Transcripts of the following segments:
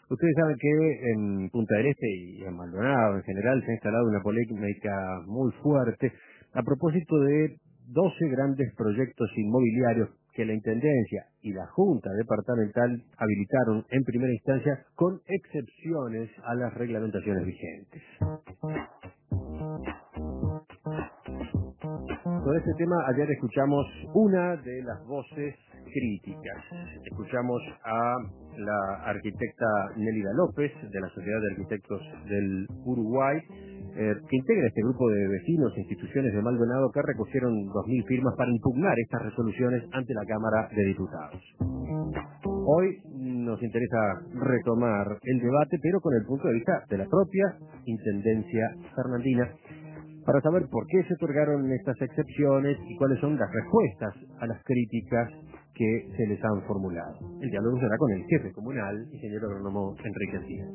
Ustedes saben que en Punta del Este y en Maldonado en general se ha instalado una polémica muy fuerte a propósito de 12 grandes proyectos inmobiliarios que la Intendencia y la Junta Departamental habilitaron en primera instancia con excepciones a las reglamentaciones vigentes. Sobre este tema, ayer escuchamos una de las voces críticas. Escuchamos a la arquitecta Nélida López, de la Sociedad de Arquitectos del Uruguay, que integra este grupo de vecinos e instituciones de Maldonado que recogieron 2.000 firmas para impugnar estas resoluciones ante la Cámara de Diputados. Hoy nos interesa retomar el debate, pero con el punto de vista de la propia Intendencia Fernandina, para saber por qué se otorgaron estas excepciones y cuáles son las respuestas a las críticas que se les han formulado. El diálogo será con el jefe comunal, ingeniero agrónomo Enrique Díaz.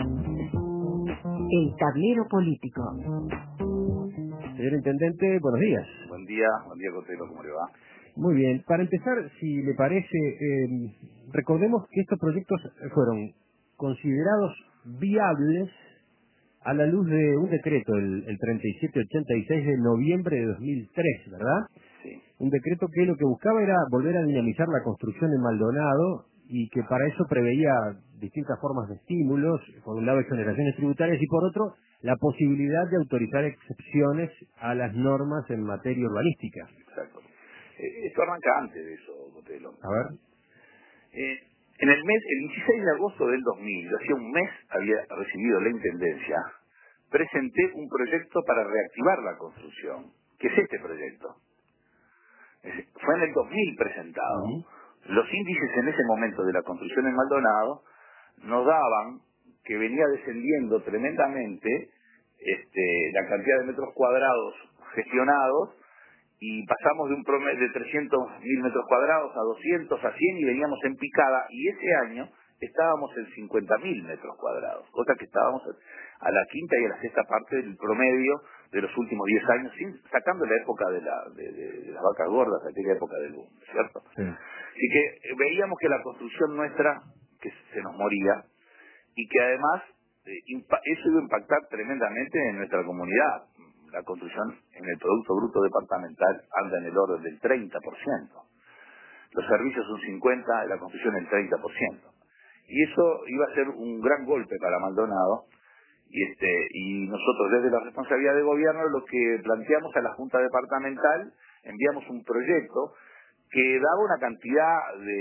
El tablero político. Señor Intendente, buenos días. Buen día, Cotelo, ¿cómo le va? Muy bien, para empezar, si le parece, recordemos que estos proyectos fueron considerados viables a la luz de un decreto, el 3786 de noviembre de 2003, ¿verdad? Sí. Un decreto que lo que buscaba era volver a dinamizar la construcción en Maldonado y que para eso preveía distintas formas de estímulos, por un lado exoneraciones tributarias y por otro la posibilidad de autorizar excepciones a las normas en materia urbanística. Exacto. Esto arranca antes de eso, Cotelo. A ver. El 16 de agosto del 2000, hacía un mes había recibido la Intendencia, presenté un proyecto para reactivar la construcción, que es este proyecto. Fue en el 2000 presentado. Los índices en ese momento de la construcción en Maldonado nos daban que venía descendiendo tremendamente la cantidad de metros cuadrados gestionados, y pasamos de un promedio de 300.000 metros cuadrados a 200, a 100 y veníamos en picada, y ese año estábamos en 50.000 metros cuadrados, cosa que estábamos a la quinta y a la sexta parte del promedio de los últimos 10 años, sacando la época de las vacas gordas, aquella época del boom, ¿cierto? Sí. Así que veíamos que la construcción nuestra, que se nos moría, y que además eso iba a impactar tremendamente en nuestra comunidad. La construcción en el Producto Bruto Departamental anda en el orden del 30%. Los servicios un 50%, la construcción el 30%. Y eso iba a ser un gran golpe para Maldonado, y nosotros desde la responsabilidad de gobierno lo que planteamos a la Junta Departamental, enviamos un proyecto que daba una cantidad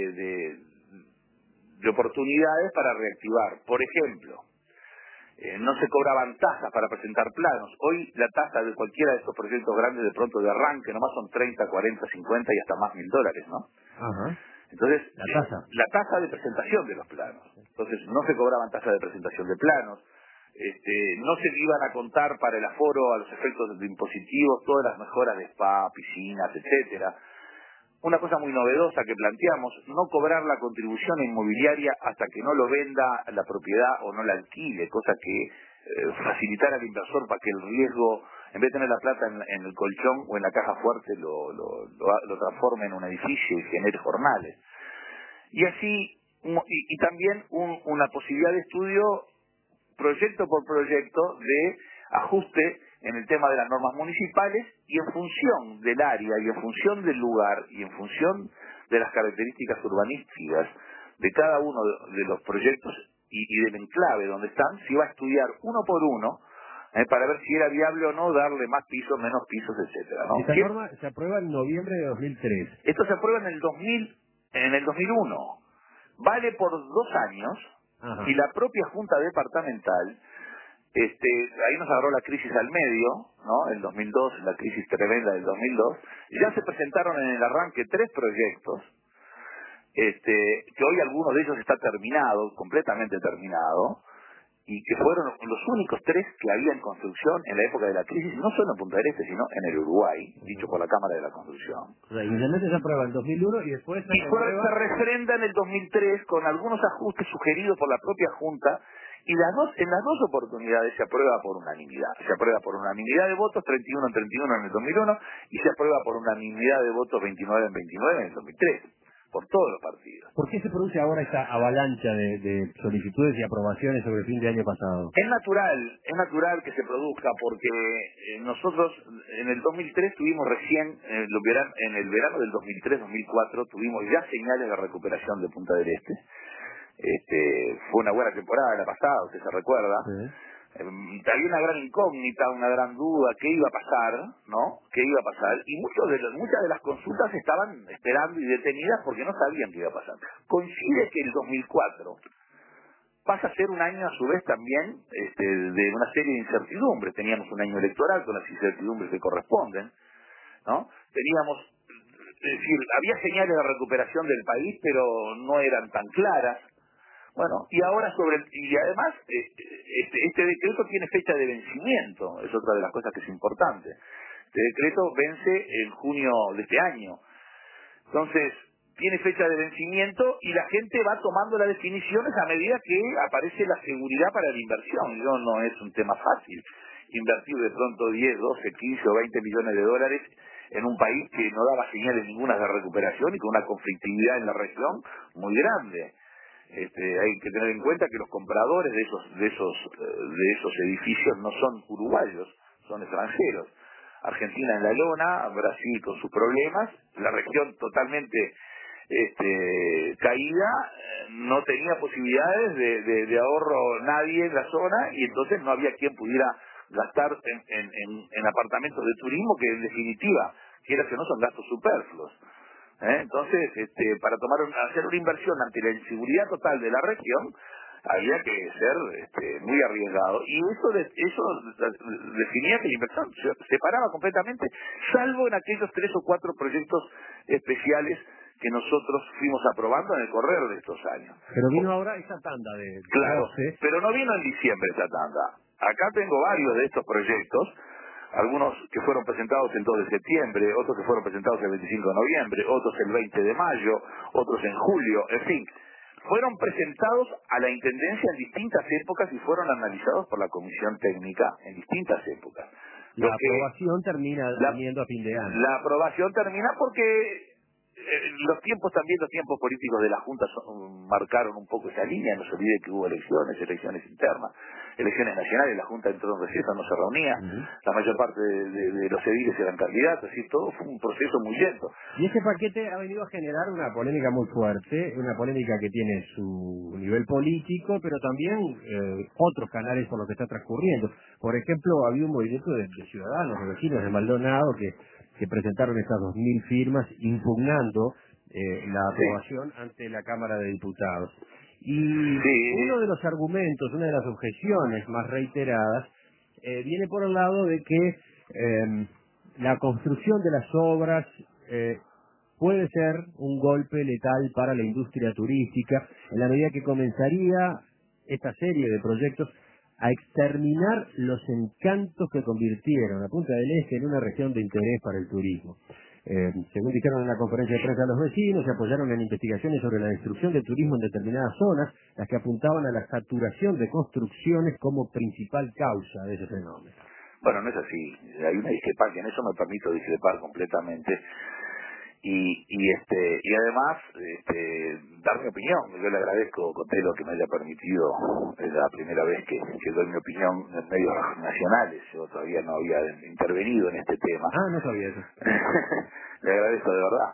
de oportunidades para reactivar. Por ejemplo, no se cobraban tasas para presentar planos. Hoy la tasa de cualquiera de estos proyectos grandes de pronto de arranque nomás son 30, 40, 50 y hasta más $1.000, ¿no? Ajá. Entonces, La tasa de presentación de los planos. Entonces, no se cobraban tasas de presentación de planos, no se iban a contar para el aforo, a los efectos de impositivos, todas las mejoras de spa, piscinas, etcétera. Una cosa muy novedosa que planteamos, no cobrar la contribución inmobiliaria hasta que no lo venda la propiedad o no la alquile, cosa que facilitara al inversor para que el riesgo, en vez de tener la plata en el colchón o en la caja fuerte, lo transforme en un edificio y genere jornales. Y así, y también una posibilidad de estudio, proyecto por proyecto, de ajuste en el tema de las normas municipales, y en función del área, y en función del lugar, y en función de las características urbanísticas de cada uno de los proyectos y del enclave donde están, se iba a estudiar uno por uno para ver si era viable o no darle más pisos, menos pisos, etcétera, ¿no? Esta norma se aprueba en noviembre de 2003. Esto se aprueba en el 2001. Vale por 2 años. Ajá. Y la propia Junta Departamental, ahí nos agarró la crisis al medio, ¿no? El 2002, la crisis tremenda del 2002, y ya se presentaron en el arranque 3 proyectos, que hoy alguno de ellos está terminado, completamente terminado, y que fueron los únicos 3 que había en construcción en la época de la crisis, no solo en Punta del Este, sino en el Uruguay, dicho por la Cámara de la Construcción. O sea, inicialmente se aprueba en 2001 y después se refrenda en el 2003 con algunos ajustes sugeridos por la propia Junta, y en las dos oportunidades se aprueba por unanimidad. Se aprueba por unanimidad de votos, 31 en 31 en el 2001, y se aprueba por unanimidad de votos, 29 en 29 en el 2003. por todos los partidos. ¿Por qué se produce ahora esta avalancha de solicitudes y aprobaciones sobre el fin de año pasado? Es natural que se produzca porque nosotros en el 2003 tuvimos recién, en el verano del 2003-2004 tuvimos ya señales de recuperación de Punta del Este. Fue una buena temporada la pasada, usted se recuerda. Sí. Había una gran incógnita, una gran duda, qué iba a pasar, ¿no? ¿Qué iba a pasar? Y muchas de las consultas estaban esperando y detenidas porque no sabían qué iba a pasar. Coincide que el 2004 pasa a ser un año a su vez también de una serie de incertidumbres. Teníamos un año electoral con las incertidumbres que corresponden, ¿no? Es decir, había señales de recuperación del país, pero no eran tan claras. Bueno, y ahora y además este decreto tiene fecha de vencimiento, es otra de las cosas que es importante. Este decreto vence en junio de este año. Entonces, tiene fecha de vencimiento y la gente va tomando las definiciones a medida que aparece la seguridad para la inversión. No es un tema fácil invertir de pronto 10, 12, 15 o 20 millones de dólares en un país que no daba señales ninguna de recuperación y con una conflictividad en la región muy grande. Hay que tener en cuenta que los compradores de esos edificios no son uruguayos, son extranjeros. Argentina en la lona, Brasil con sus problemas, la región totalmente caída, no tenía posibilidades de ahorro nadie en la zona y entonces no había quien pudiera gastar en apartamentos de turismo que en definitiva, quiera que no, son gastos superfluos. Entonces, para hacer una inversión ante la inseguridad total de la región, había que ser muy arriesgado. Y eso definía que la inversión se paraba completamente, salvo en aquellos 3 o 4 proyectos especiales que nosotros fuimos aprobando en el correr de estos años. Pero vino ahora esa tanda de Claro, 12. pero no vino en diciembre esa tanda. Acá tengo varios de estos proyectos, algunos que fueron presentados el 2 de septiembre, otros que fueron presentados el 25 de noviembre, otros el 20 de mayo, otros en julio, en fin. Fueron presentados a la Intendencia en distintas épocas y fueron analizados por la Comisión Técnica en distintas épocas. La aprobación termina viniendo a fin de año. La aprobación termina porque los tiempos políticos de la Junta marcaron un poco esa línea. No se olvide que hubo elecciones internas, elecciones nacionales, la Junta entró en receso, no se reunía, la mayor parte de los ediles eran candidatos, y todo fue un proceso muy lento. Y ese paquete ha venido a generar una polémica muy fuerte, una polémica que tiene su nivel político, pero también otros canales por los que está transcurriendo. Por ejemplo, había un movimiento de ciudadanos, de vecinos de Maldonado, que presentaron estas 2.000 firmas impugnando la aprobación ante la Cámara de Diputados. Y uno de los argumentos, una de las objeciones más reiteradas, viene por el lado de que la construcción de las obras puede ser un golpe letal para la industria turística, en la medida que comenzaría esta serie de proyectos a exterminar los encantos que convirtieron a Punta del Este en una región de interés para el turismo. Según dijeron en la conferencia de prensa los vecinos, se apoyaron en investigaciones sobre la destrucción del turismo en determinadas zonas, las que apuntaban a la saturación de construcciones como principal causa de ese fenómeno. Bueno, no es así. Hay una discrepancia, en eso me permito discrepar completamente. Y además dar mi opinión. Yo le agradezco, Cotelo, que me haya permitido, es la primera vez que doy mi opinión en medios nacionales. Yo todavía no había intervenido en este tema. Ah, no sabía eso. Le agradezco de verdad.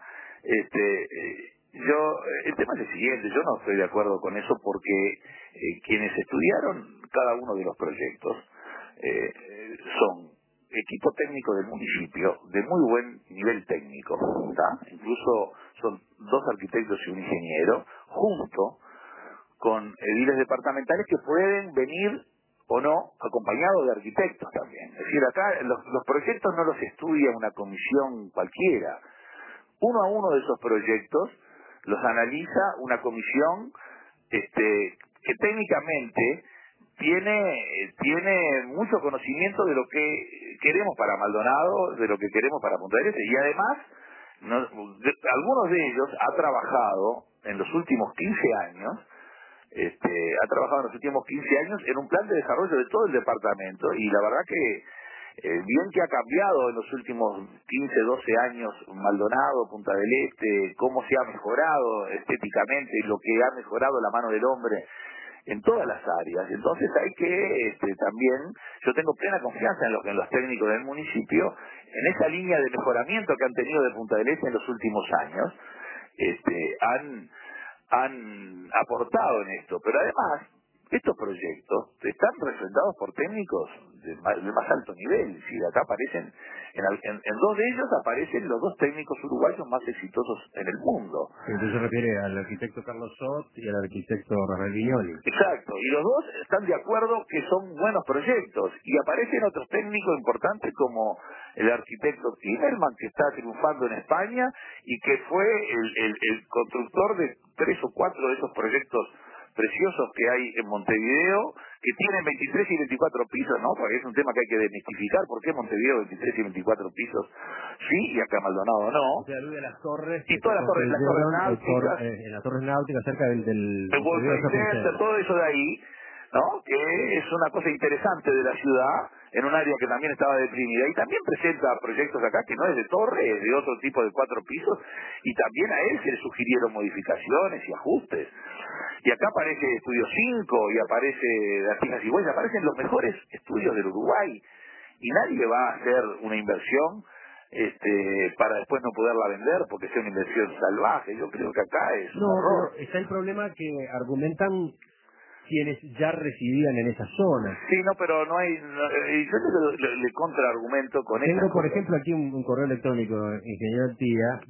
El tema es el siguiente, yo no estoy de acuerdo con eso porque quienes estudiaron cada uno de los proyectos son equipo técnico del municipio de muy buen nivel técnico, ¿tá? Incluso son 2 arquitectos y un ingeniero, junto con ediles departamentales que pueden venir o no acompañados de arquitectos también. Es decir, acá los proyectos no los estudia una comisión cualquiera. Uno a uno de esos proyectos los analiza una comisión que técnicamente tiene mucho conocimiento de lo que queremos para Maldonado, de lo que queremos para Punta del Este, y además algunos de ellos ha trabajado en los últimos 15 años en un plan de desarrollo de todo el departamento, y la verdad que Bien que ha cambiado en los últimos 15, 12 años Maldonado, Punta del Este, cómo se ha mejorado estéticamente, lo que ha mejorado la mano del hombre en todas las áreas. Entonces hay que también, yo tengo plena confianza en los técnicos del municipio, en esa línea de mejoramiento que han tenido de Punta del Este en los últimos años, han aportado en esto. Pero además, estos proyectos están refrendados por técnicos de más alto nivel. Si acá aparecen, en dos de ellos aparecen los dos técnicos uruguayos más exitosos en el mundo. Entonces se refiere al arquitecto Carlos Sot y al arquitecto Rafael Viñoli. Exacto, y los dos están de acuerdo que son buenos proyectos, y aparecen otros técnicos importantes como el arquitecto Timerman, que está triunfando en España y que fue el constructor de 3 o 4 de esos proyectos preciosos que hay en Montevideo, que tienen 23 y 24 pisos, ¿no? Porque es un tema que hay que desmistificar. ¿Por qué Montevideo 23 y 24 pisos? Sí, y acá Maldonado no. O sea, alude a las torres Y que todas se las torres náuticas, en las torres náuticas cerca del el World Montevideo Trade Shopping Center, Center. todo eso de ahí, ¿no? Que es una cosa interesante de la ciudad, en un área que también estaba deprimida, y también presenta proyectos acá que no es de torre, es de otro tipo de 4 pisos, y también a él se le sugirieron modificaciones y ajustes. Y acá aparece Estudio 5, y aparece Artistas y Huellas, aparecen los mejores estudios del Uruguay, y nadie va a hacer una inversión para después no poderla vender porque sea una inversión salvaje. Yo creo que acá es un No, error. pero está el problema que argumentan quienes ya residían en esa zona. Sí, no, pero no hay... yo le contraargumento con esas Tengo, por cosas. ejemplo, aquí un correo electrónico, ingeniero Tía,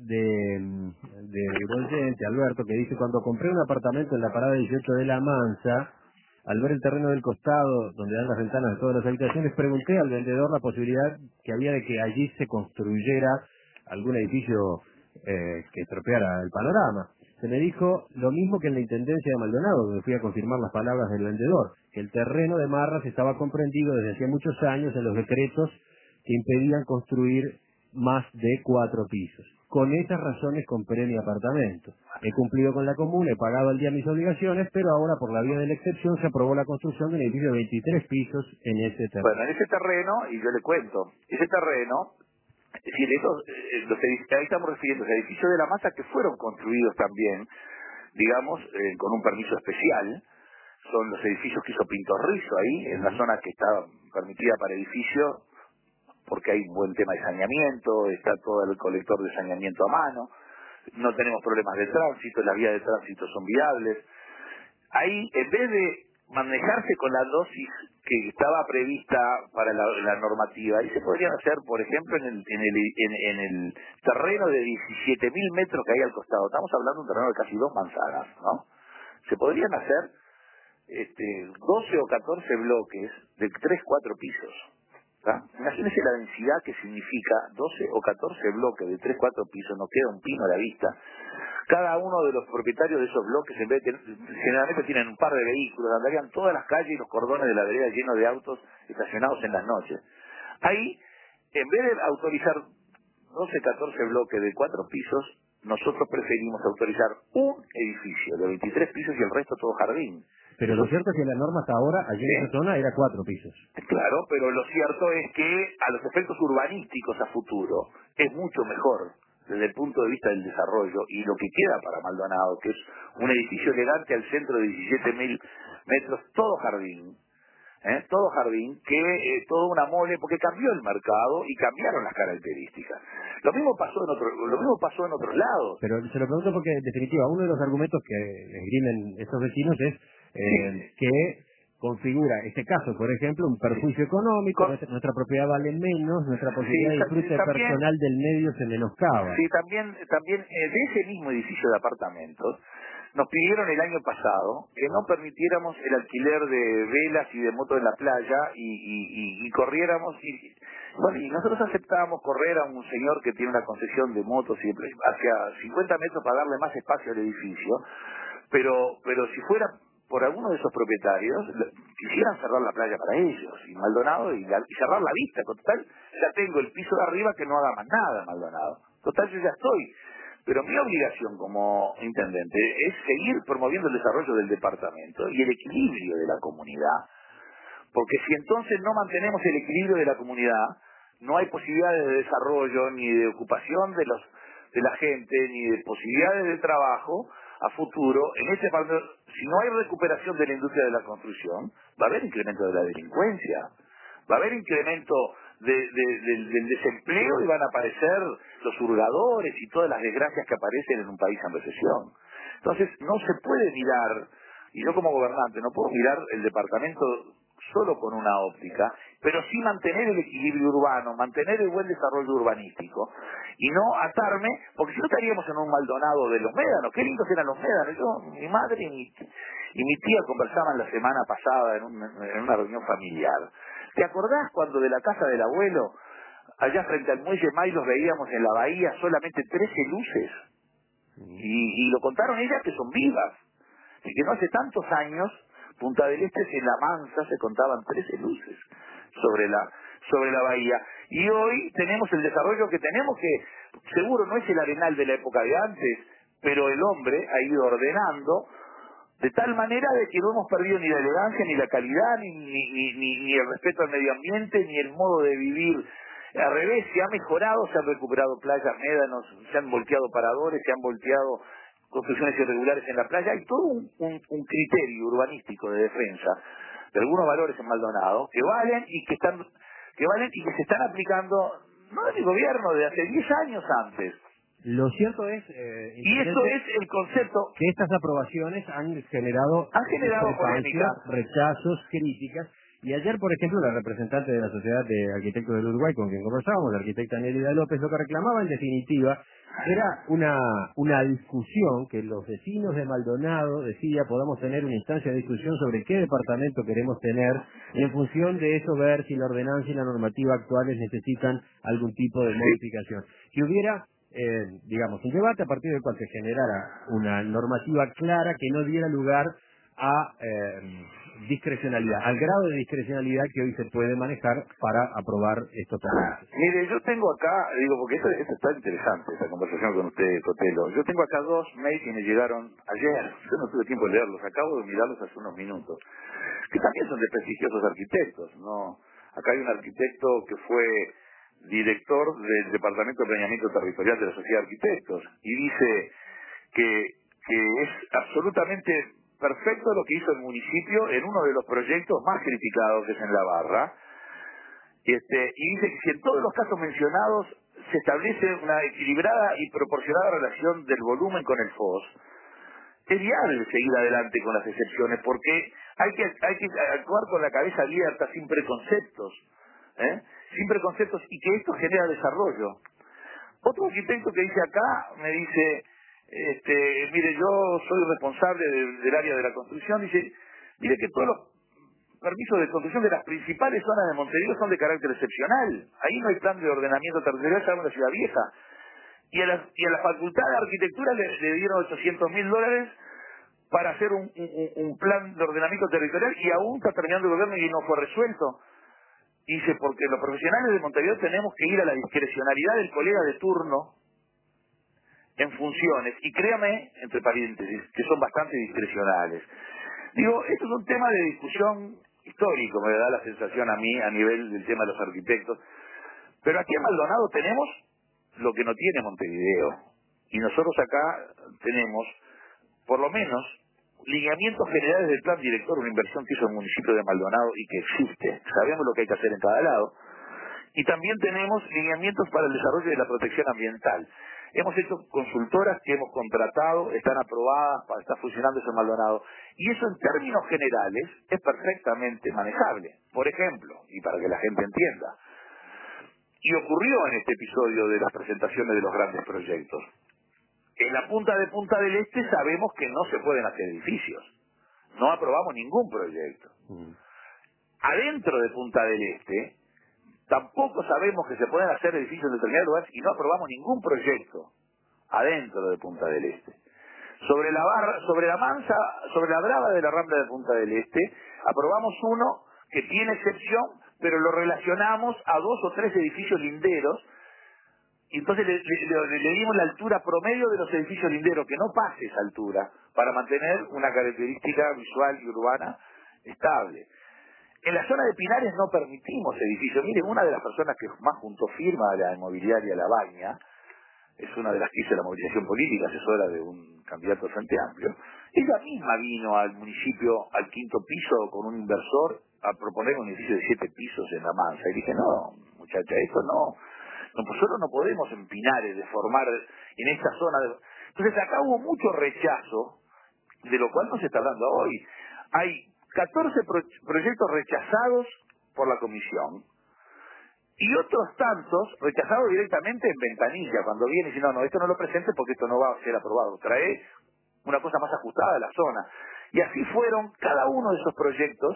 de un oyente, Alberto, que dice: cuando compré un apartamento en la parada 18 de La Mansa, al ver el terreno del costado, donde dan las ventanas de todas las habitaciones, pregunté al vendedor la posibilidad que había de que allí se construyera algún edificio que estropeara el panorama. Se me dijo lo mismo que en la Intendencia de Maldonado, donde fui a confirmar las palabras del vendedor, que el terreno de Marras estaba comprendido desde hacía muchos años en los decretos que impedían construir más de 4 pisos. Con esas razones compré mi apartamento. He cumplido con la comuna, he pagado al día mis obligaciones, pero ahora por la vía de la excepción se aprobó la construcción de un edificio de 23 pisos en ese Bueno, terreno. en ese terreno, y yo le cuento, ese terreno, es decir, ahí estamos refiriendo a edificios de la masa que fueron construidos también, digamos, con un permiso especial. Son los edificios que hizo Pinto Rizzo ahí, en la zona que está permitida para edificios, porque hay un buen tema de saneamiento, está todo el colector de saneamiento a mano, no tenemos problemas de tránsito, las vías de tránsito son viables. Ahí, en vez de manejarse con la dosis que estaba prevista para la normativa, ahí se podrían hacer, por ejemplo, en el terreno de 17.000 metros que hay al costado. Estamos hablando de un terreno de casi 2 manzanas, ¿no? Se podrían hacer 12 o 14 bloques de 3, 4 pisos. ¿Tá? Imagínense la densidad que significa 12 o 14 bloques de 3, 4 pisos, no queda un pino a la vista. Cada uno de los propietarios de esos bloques, en vez de generalmente tienen un par de vehículos, andarían todas las calles y los cordones de la vereda llenos de autos estacionados en las noches. Ahí, en vez de autorizar 12, 14 bloques de 4 pisos, nosotros preferimos autorizar un edificio de 23 pisos y el resto todo jardín. Pero lo cierto es que la norma hasta ahora, allí en esa zona, era 4 pisos. Claro, pero lo cierto es que a los efectos urbanísticos a futuro es mucho mejor desde el punto de vista del desarrollo, y lo que queda para Maldonado, que es un edificio elegante al centro de 17.000 metros, todo jardín, que toda una mole, porque cambió el mercado y cambiaron las características. Lo mismo pasó en otros lados. Pero se lo pregunto porque, en definitiva, uno de los argumentos que esgrimen estos vecinos es que configura este caso, por ejemplo, un perjuicio económico, nuestra propiedad vale menos, nuestra posibilidad de disfrute personal del medio se menoscaba. Sí, también de ese mismo edificio de apartamentos nos pidieron el año pasado que no permitiéramos el alquiler de velas y de motos en la playa y corriéramos y nosotros aceptábamos correr a un señor que tiene una concesión de motos y hacia 50 metros para darle más espacio al edificio, pero si fuera por alguno de esos propietarios, quisieran cerrar la playa para ellos, y Maldonado, y cerrar la vista. Total, ya tengo el piso de arriba que no haga más nada, Maldonado. Total, yo ya estoy. Pero mi obligación como intendente es seguir promoviendo el desarrollo del departamento y el equilibrio de la comunidad. Porque si entonces no mantenemos el equilibrio de la comunidad, no hay posibilidades de desarrollo ni de ocupación de la gente, ni de posibilidades de trabajo a futuro. Si no hay recuperación de la industria de la construcción, va a haber incremento de la delincuencia, va a haber incremento del desempleo y van a aparecer los hurgadores y todas las desgracias que aparecen en un país en recesión. Entonces no se puede mirar, y yo como gobernante no puedo mirar el departamento solo con una óptica, pero sí mantener el equilibrio urbano, mantener el buen desarrollo urbanístico y no atarme, porque si no estaríamos en un Maldonado de los médanos. Qué lindos eran los médanos. Mi madre y mi tía conversaban la semana pasada en una reunión familiar. ¿Te acordás cuando de la casa del abuelo, allá frente al muelle Mailos, veíamos en la bahía solamente 13 luces? Y lo contaron ellas, que son vivas. Y que no hace tantos años, Punta del Este, en La Mansa, se contaban 13 luces sobre la bahía. Y hoy tenemos el desarrollo que tenemos, que seguro no es el Arenal de la época de antes, pero el hombre ha ido ordenando de tal manera de que no hemos perdido ni la elegancia, ni la calidad, ni el respeto al medio ambiente, ni el modo de vivir. Al revés, se ha mejorado, se han recuperado playas, médanos, se han volteado paradores, se han volteado construcciones irregulares en la playa. Hay todo un criterio urbanístico de defensa de algunos valores en Maldonado que valen y que se están aplicando, no de mi gobierno, de hace 10 años antes. Lo cierto es, y eso es el concepto, que estas aprobaciones han generado polémica, rechazos, críticas. Y ayer, por ejemplo, la representante de la Sociedad de Arquitectos del Uruguay, con quien conversábamos, la arquitecta Nélida López, lo que reclamaba en definitiva era una discusión, que los vecinos de Maldonado, decía, podamos tener una instancia de discusión sobre qué departamento queremos tener, y en función de eso ver si la ordenanza y la normativa actuales necesitan algún tipo de modificación. Que hubiera, digamos, un debate a partir del cual se generara una normativa clara que no diera lugar a discrecionalidad, al grado de discrecionalidad que hoy se puede manejar para aprobar estos proyectos. Mire, yo tengo acá, porque esto está interesante, esta conversación con usted, Cotelo. Yo tengo acá 2 mails que me llegaron ayer, yo no tuve tiempo de leerlos, acabo de mirarlos hace unos minutos, que también son de prestigiosos arquitectos, ¿no? Acá hay un arquitecto que fue director del Departamento de Planeamiento Territorial de la Sociedad de Arquitectos, y dice que es absolutamente perfecto lo que hizo el municipio en uno de los proyectos más criticados, que es en La Barra, y dice que si en todos los casos mencionados se establece una equilibrada y proporcionada relación del volumen con el FOS, es viable seguir adelante con las excepciones, porque hay que actuar con la cabeza abierta, sin preconceptos, sin preconceptos, y que esto genera desarrollo. Otro arquitecto que dice acá, me dice, mire, yo soy responsable del área de la construcción, dice, mire que todos los permisos de construcción de las principales zonas de Montevideo son de carácter excepcional. Ahí no hay plan de ordenamiento territorial, salvo en la Ciudad Vieja. Y a la Facultad de Arquitectura le dieron $800.000 para hacer un plan de ordenamiento territorial, y aún está terminando el gobierno y no fue resuelto. Dice, porque los profesionales de Montevideo tenemos que ir a la discrecionalidad del colega de turno en funciones, y créame, entre paréntesis, que son bastante discrecionales. Digo, esto es un tema de discusión histórico, me da la sensación a mí, a nivel del tema de los arquitectos, pero aquí en Maldonado tenemos lo que no tiene Montevideo, y nosotros acá tenemos, por lo menos, lineamientos generales del plan director, una inversión que hizo el municipio de Maldonado y que existe, sabemos lo que hay que hacer en cada lado, y también tenemos lineamientos para el desarrollo de la protección ambiental. Hemos hecho consultoras que hemos contratado, están aprobadas, está funcionando eso en Maldonado, y eso en términos generales es perfectamente manejable. Por ejemplo, y para que la gente entienda, y ocurrió en este episodio de las presentaciones de los grandes proyectos, en la punta de Punta del Este sabemos que no se pueden hacer edificios, no aprobamos ningún proyecto. Adentro de Punta del Este tampoco sabemos que se pueden hacer edificios en determinados lugares y no aprobamos ningún proyecto adentro de Punta del Este. Sobre la Mansa, sobre la Brava de la Rambla de Punta del Este, aprobamos uno que tiene excepción, pero lo relacionamos a 2 o 3 edificios linderos, y entonces le dimos la altura promedio de los edificios linderos, que no pase esa altura, para mantener una característica visual y urbana estable. En la zona de Pinares no permitimos edificios. Miren, una de las personas que más juntó firma a la inmobiliaria La Baña, es una de las que hizo la movilización política, asesora de un candidato del Frente Amplio, ella misma vino al municipio, al 5º piso, con un inversor, a proponer un edificio de 7 pisos en La Mansa. Y dije, no, muchacha, esto no, nosotros no podemos en Pinares deformar en esta zona. Entonces acá hubo mucho rechazo, de lo cual no se está hablando hoy. Hay 14 proyectos rechazados por la comisión, y otros tantos rechazados directamente en ventanilla, cuando viene y dice, no, esto no lo presente porque esto no va a ser aprobado, trae una cosa más ajustada de la zona. Y así fueron cada uno de esos proyectos,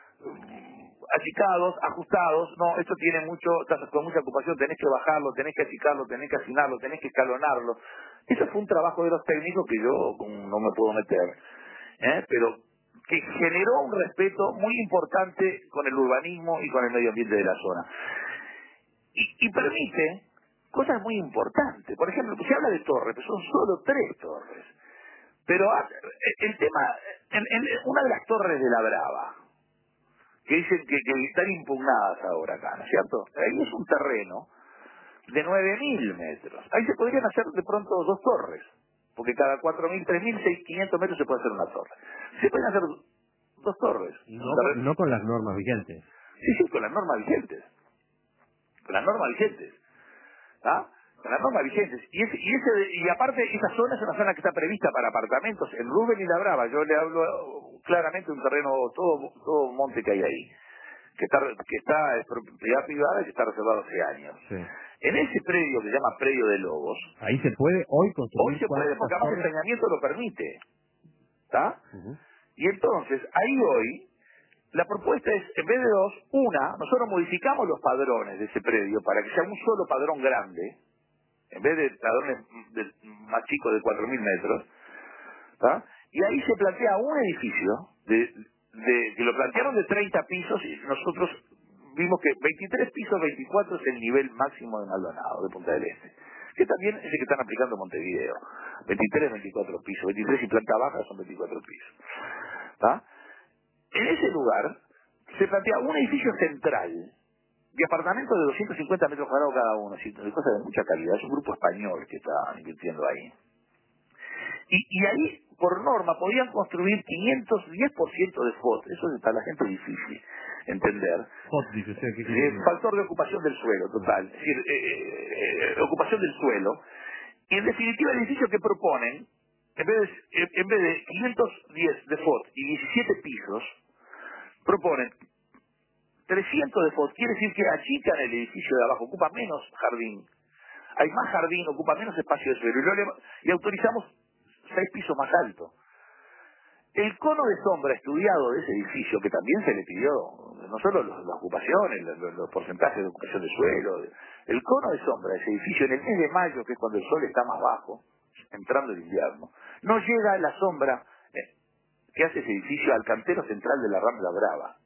achicados, ajustados, no, esto tiene con mucha ocupación, tenés que bajarlo, tenés que achicarlo, tenés que afinarlo, tenés que escalonarlo. Eso fue un trabajo de los técnicos que yo no me puedo meter, pero que generó un respeto muy importante con el urbanismo y con el medio ambiente de la zona. Y permite cosas muy importantes. Por ejemplo, se habla de torres, pero son solo 3 torres. Pero el tema, en una de las torres de La Brava, que dicen que están impugnadas ahora acá, ¿no es cierto? Ahí es un terreno de 9.000 metros. Ahí se podrían hacer de pronto 2 torres, porque cada 4.000, 3.000, 6.500 metros se puede hacer una torre. Se pueden hacer 2 torres. No con las normas vigentes. Sí, con las normas vigentes. Con las normas vigentes. ¿Ah? Con las normas vigentes. Y aparte, esa zona es una zona que está prevista para apartamentos. En Rubén y La Brava, yo le hablo claramente de un terreno, todo monte que hay ahí, que está es propiedad privada y que está reservado hace años. Sí. En ese predio que se llama Predio de Lobos, ahí se puede hoy construir. Hoy se puede, porque además el saneamiento lo permite. ¿Está? Y entonces, ahí hoy, la propuesta es, en vez de 2, nosotros modificamos los padrones de ese predio para que sea un solo padrón grande, en vez de padrones más chicos de 4.000 metros, ¿tá? Y ahí se plantea un edificio, que lo plantearon de 30 pisos, y nosotros vimos que 23 pisos, 24 es el nivel máximo de Maldonado, de Punta del Este, que también es el que están aplicando en Montevideo. 23, 24 pisos, 23 y planta baja son 24 pisos. ¿Tá? En ese lugar se plantea un edificio central de apartamentos de 250 metros cuadrados cada uno, de cosas de mucha calidad. Es un grupo español que está invirtiendo ahí. Y ahí, por norma, podían construir 510% de FOT. Eso es para la gente difícil entender. FOT, dice usted, ¿qué quiere decir? Factor de ocupación del suelo, total. Es decir, ocupación del suelo. Y en definitiva, el edificio que proponen, en vez de 510 de FOT y 17 pisos, proponen 300 de FOT. Quiere decir que achican el edificio de abajo, ocupa menos jardín. Hay más jardín, ocupa menos espacio de suelo. Y autorizamos 6 pisos más alto. El cono de sombra estudiado de ese edificio, que también se le pidió, no solo las ocupaciones, los porcentajes de ocupación de suelo, el cono de sombra de ese edificio en el mes de mayo, que es cuando el sol está más bajo, entrando el invierno, no llega la sombra que hace ese edificio al cantero central de la Rambla Brava,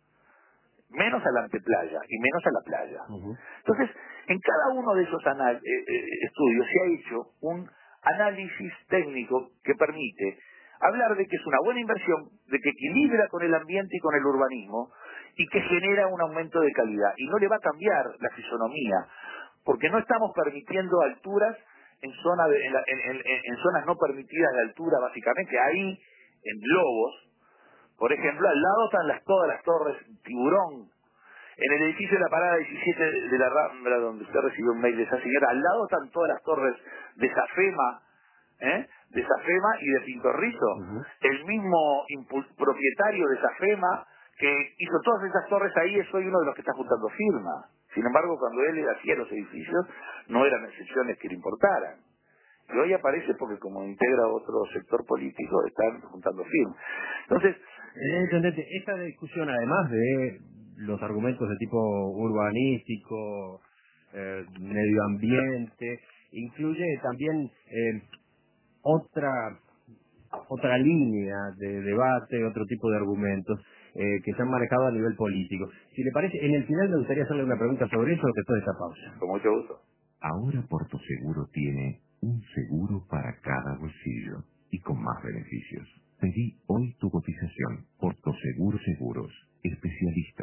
menos a la anteplaya y menos a la playa. Entonces, en cada uno de esos estudios se ha hecho un análisis técnico que permite hablar de que es una buena inversión, de que equilibra con el ambiente y con el urbanismo y que genera un aumento de calidad. Y no le va a cambiar la fisonomía, porque no estamos permitiendo alturas en zonas no permitidas de altura, básicamente. Ahí, en Lobos, por ejemplo, al lado están todas las torres Tiburón. En el edificio de la parada 17 de la Rambla, donde usted recibió un mail de esa señora, al lado están todas las torres de Safema, de Safema y de Pintorrizo. El mismo propietario de Safema, que hizo todas esas torres ahí, es hoy uno de los que está juntando firma. Sin embargo, cuando él hacía los edificios, no eran excepciones que le importaran. Y hoy aparece porque como integra otro sector político, están juntando firma. Entonces, Intendente, esta discusión, además de los argumentos de tipo urbanístico, medio ambiente, incluye también otra línea de debate, otro tipo de argumentos que se han manejado a nivel político. Si le parece, en el final me gustaría hacerle una pregunta sobre eso después de esta pausa. Con mucho gusto. Ahora Porto Seguro tiene un seguro para cada bolsillo y con más beneficios. Pedí hoy tu cotización. Porto Seguro Seguros, especialista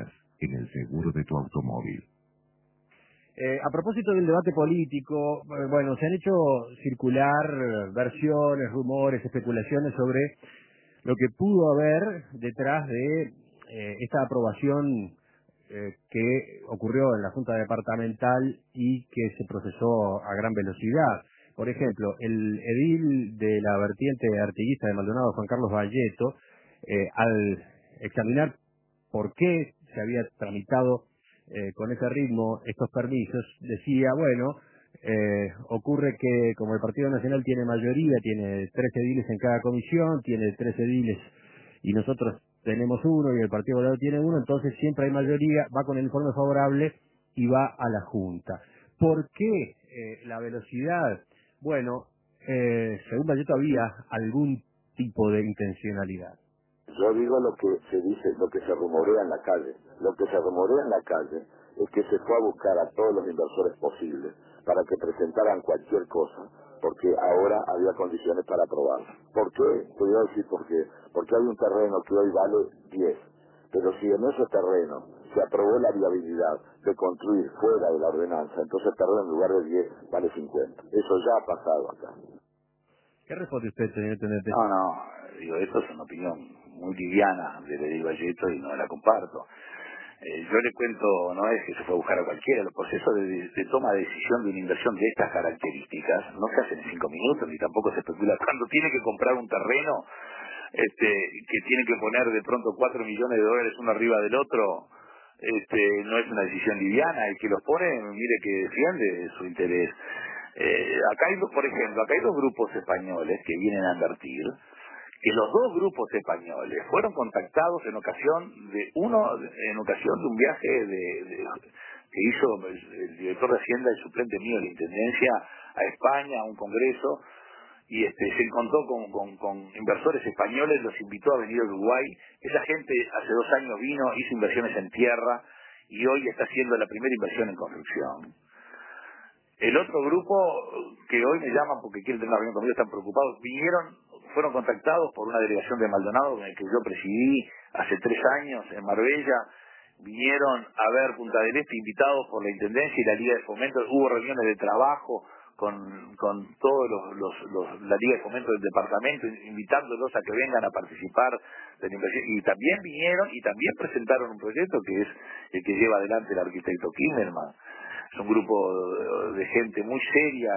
A propósito del debate político, bueno, se han hecho circular versiones, rumores, especulaciones sobre lo que pudo haber detrás de esta aprobación que ocurrió en la Junta Departamental y que se procesó a gran velocidad. Por ejemplo, el edil de la vertiente artiguista de Maldonado, Juan Carlos Valleto, al examinar por qué se había tramitado con ese ritmo estos permisos, decía, bueno, ocurre que como el Partido Nacional tiene mayoría, tiene 3 ediles en cada comisión, tiene 3 ediles y nosotros tenemos uno y el Partido Colorado tiene uno, entonces siempre hay mayoría, va con el informe favorable y va a la Junta. ¿Por qué la velocidad? Bueno, según Valleto había algún tipo de intencionalidad. Yo digo lo que se dice, lo que se rumorea en la calle. Lo que se rumorea en la calle es que se fue a buscar a todos los inversores posibles para que presentaran cualquier cosa, porque ahora había condiciones para aprobarlo. ¿Por qué? Te voy a decir por qué. Porque hay un terreno que hoy vale 10, pero si en ese terreno se aprobó la viabilidad de construir fuera de la ordenanza, entonces el terreno en lugar de 10 vale 50. Eso ya ha pasado acá. ¿Qué responde usted, señor Intendente? No, digo, esto es una opinión muy liviana de Edil Valleto y no la comparto. Yo le cuento, no es que se fue a buscar a cualquiera, los procesos de toma de decisión de una inversión de estas características no se hacen en 5 minutos, ni tampoco se especula cuando tiene que comprar un terreno, que tiene que poner de pronto 4 millones de dólares uno arriba del otro, no es una decisión liviana. El que los pone, mire que defiende su interés. Acá hay, por ejemplo, acá hay 2 grupos españoles que vienen a invertir, que los 2 grupos españoles fueron contactados en ocasión de un viaje que hizo el director de Hacienda y suplente mío de la Intendencia a España, a un congreso, y se encontró con inversores españoles, los invitó a venir a Uruguay. Esa gente hace 2 años vino, hizo inversiones en tierra y hoy está haciendo la primera inversión en construcción. El otro grupo que hoy me llaman porque quieren tener una reunión conmigo, están preocupados, fueron contactados por una delegación de Maldonado, en el que yo presidí hace 3 años en Marbella, vinieron a ver Punta del Este invitados por la Intendencia y la Liga de Fomento, hubo reuniones de trabajo con todos la Liga de Fomento del departamento, invitándolos a que vengan a participar de la inversión, y también vinieron y también presentaron un proyecto que es el que lleva adelante el arquitecto Kimmerman. Es un grupo de gente muy seria,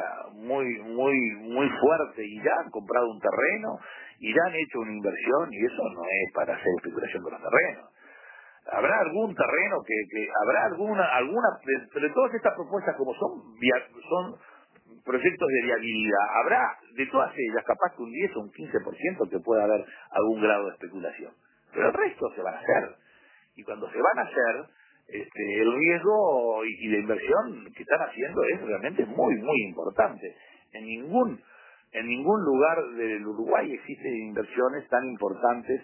muy fuerte, y ya han comprado un terreno y ya han hecho una inversión, y eso no es para hacer especulación con los terrenos. Habrá algún terreno habrá alguna de todas estas propuestas, como son proyectos de viabilidad, habrá de todas ellas capaz que un 10 o un 15% que pueda haber algún grado de especulación, pero el resto se van a hacer, y cuando se van a hacer, el riesgo y la inversión que están haciendo es realmente muy importante. En ningún lugar del Uruguay existen inversiones tan importantes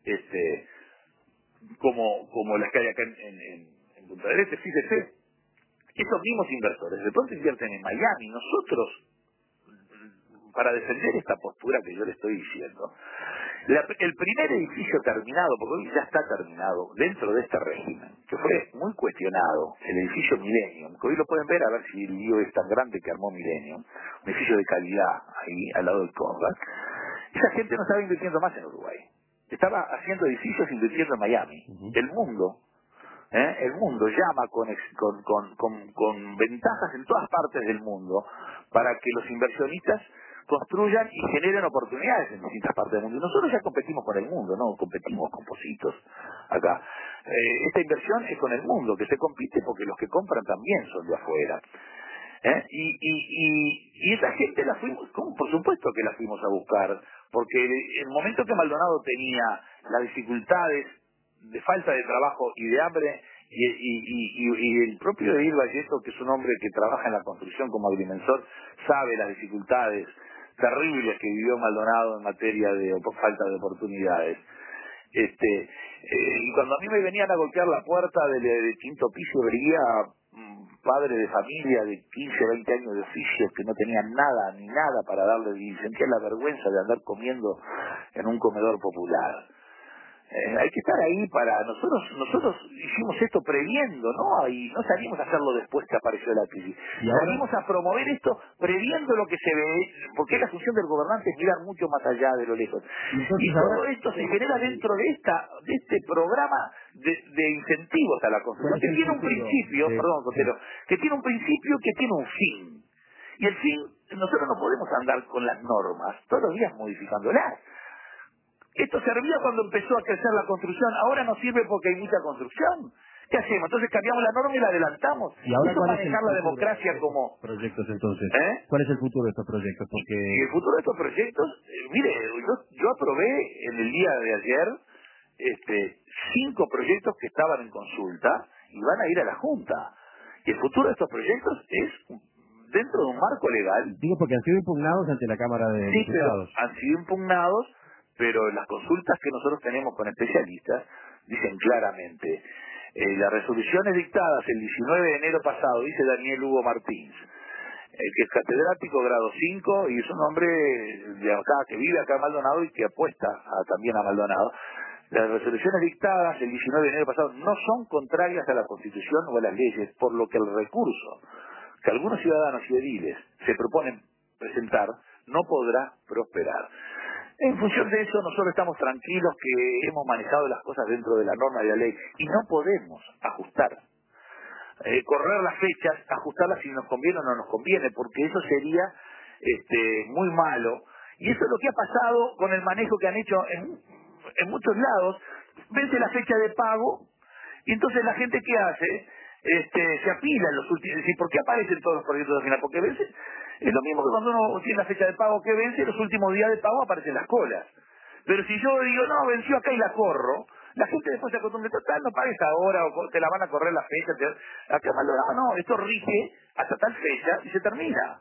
como las que hay acá en Punta del Este. Fíjese, esos mismos inversores de pronto invierten en Miami. Nosotros, para defender esta postura que yo le estoy diciendo, el primer edificio terminado, porque hoy ya está terminado dentro de este régimen, que fue muy cuestionado, el edificio Millennium, que hoy lo pueden ver a ver si el lío es tan grande que armó Millennium, un edificio de calidad ahí al lado del Conrad. Esa gente no estaba invirtiendo más en Uruguay, estaba haciendo edificios invirtiendo en Miami. El mundo llama con ventajas en todas partes del mundo para que los inversionistas construyan y generen oportunidades en distintas partes del mundo. Y nosotros ya competimos con el mundo, no competimos con Positos acá. Esta inversión es con el mundo, que se compite porque los que compran también son de afuera. Y esa gente por supuesto que la fuimos a buscar, porque en el momento que Maldonado tenía las dificultades de falta de trabajo y de hambre, y el propio Edil Valleto, que es un hombre que trabaja en la construcción como agrimensor, sabe las dificultades terribles que vivió Maldonado en materia de falta de oportunidades. Y cuando a mí me venían a golpear la puerta del quinto piso, veía padre de familia de 15, 20 años de oficio que no tenían nada, ni nada para darle, y sentía la vergüenza de andar comiendo en un comedor popular. Hay que estar ahí para nosotros hicimos esto previendo, ¿no? Y no salimos a hacerlo después que apareció la crisis. Salimos a promover esto previendo lo que se ve, porque la función del gobernante es mirar mucho más allá de lo lejos. Y todo esto se genera dentro de este programa de incentivos a la construcción, que tiene un principio, perdón, Cotero, que tiene un principio, que tiene un fin. Y el fin, nosotros no podemos andar con las normas todos los días modificándolas. Esto servía cuando empezó a crecer la construcción, ahora no sirve porque hay mucha construcción. ¿Qué hacemos? Entonces cambiamos la norma y la adelantamos. ¿Y ahora eso es manejar la democracia como... proyectos entonces? ¿Cuál es el futuro de estos proyectos? Porque... Y el futuro de estos proyectos, mire, yo aprobé en el día de ayer 5 proyectos que estaban en consulta y van a ir a la Junta. Y el futuro de estos proyectos es dentro de un marco legal. Digo porque han sido impugnados ante la Cámara de Diputados. Pero han sido impugnados, pero las consultas que nosotros tenemos con especialistas dicen claramente, las resoluciones dictadas el 19 de enero pasado, dice Daniel Hugo Martins, que es catedrático grado 5 y es un hombre de acá, que vive acá en Maldonado y que apuesta también a Maldonado. Las resoluciones dictadas el 19 de enero pasado no son contrarias a la Constitución o a las leyes, por lo que el recurso que algunos ciudadanos y ediles se proponen presentar no podrá prosperar. En función de eso, nosotros estamos tranquilos que hemos manejado las cosas dentro de la norma de la ley y no podemos ajustar, correr las fechas, ajustarlas si nos conviene o no nos conviene, porque eso sería muy malo. Y eso es lo que ha pasado con el manejo que han hecho en muchos lados. Vence la fecha de pago y entonces la gente ¿qué hace? Se apila en los últimos, ¿por qué aparecen todos los proyectos al final? Porque vence, es lo mismo que cuando uno tiene la fecha de pago que vence, los últimos días de pago aparecen las colas. Pero si yo digo, no, venció acá y la corro, la gente después se acostumbra, total, no pagues ahora, o te la van a correr la fecha, acá Maldonado no, esto rige hasta tal fecha y se termina.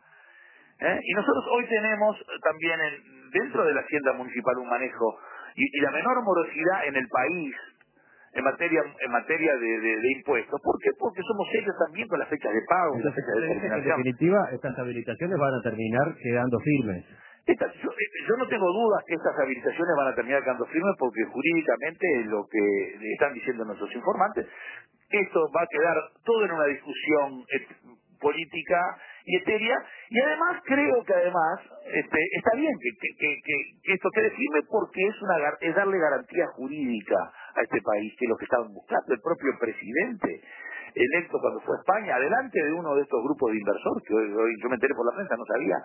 Y nosotros hoy tenemos también dentro de la hacienda municipal un manejo y la menor morosidad en el país en materia de impuestos. ¿Por qué? Porque somos serios también con las fechas de pago, las fechas de determinación. En definitiva, estas habilitaciones van a terminar quedando firmes. Yo no tengo dudas que estas habilitaciones van a terminar quedando firmes porque jurídicamente lo que están diciendo nuestros informantes, esto va a quedar todo en una discusión política y etérea, y además creo que está bien que esto quede firme porque es darle garantía jurídica a este país, que es lo que estaban buscando. El propio presidente electo cuando fue a España, adelante de uno de estos grupos de inversores, que hoy yo me enteré por la prensa, no sabía,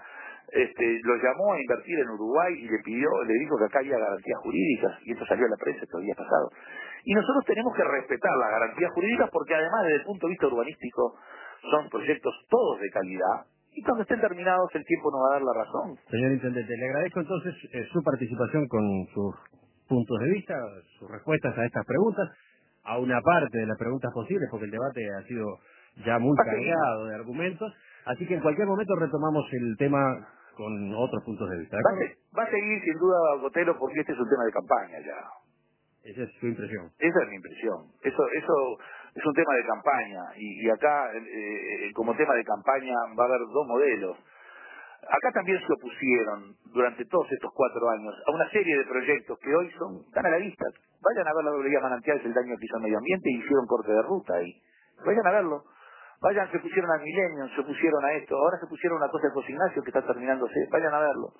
lo llamó a invertir en Uruguay y le dijo que acá había garantías jurídicas, y esto salió a la prensa estos días pasados. Y nosotros tenemos que respetar las garantías jurídicas porque además desde el punto de vista urbanístico son proyectos todos de calidad, y cuando estén terminados el tiempo nos va a dar la razón. Señor Intendente, le agradezco entonces su participación con sus puntos de vista, sus respuestas a estas preguntas, a una parte de las preguntas posibles, porque el debate ha sido ya muy cargado de argumentos, así que en cualquier momento retomamos el tema con otros puntos de vista. Va a seguir sin duda, Botero, porque este es un tema de campaña ya. Esa es su impresión. Esa es mi impresión. Eso es un tema de campaña y acá como tema de campaña va a haber dos modelos. Acá también se opusieron durante todos estos 4 años a una serie de proyectos que hoy están a la vista. Vayan a ver la Doblería Manantiales, el daño que hizo al medio ambiente y hicieron corte de ruta ahí. Vayan a verlo. Vayan, se pusieron a Millennium, se pusieron a esto, ahora se pusieron una cosa de José Ignacio que está terminándose. Vayan a verlo.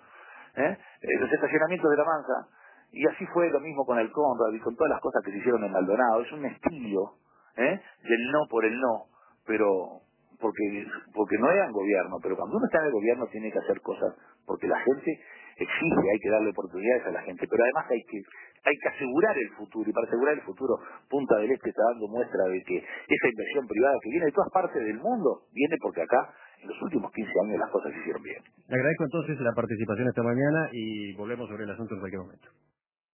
Los estacionamientos de La Mansa. Y así fue lo mismo con el Conrad y con todas las cosas que se hicieron en Maldonado. Es un estilo del no por el no, pero porque no eran gobierno, pero cuando uno está en el gobierno tiene que hacer cosas porque la gente exige, hay que darle oportunidades a la gente, pero además hay que asegurar el futuro, y para asegurar el futuro Punta del Este está dando muestra de que esa inversión privada que viene de todas partes del mundo, viene porque acá en los últimos 15 años las cosas se hicieron bien. Le agradezco entonces la participación esta mañana y volvemos sobre el asunto en cualquier momento.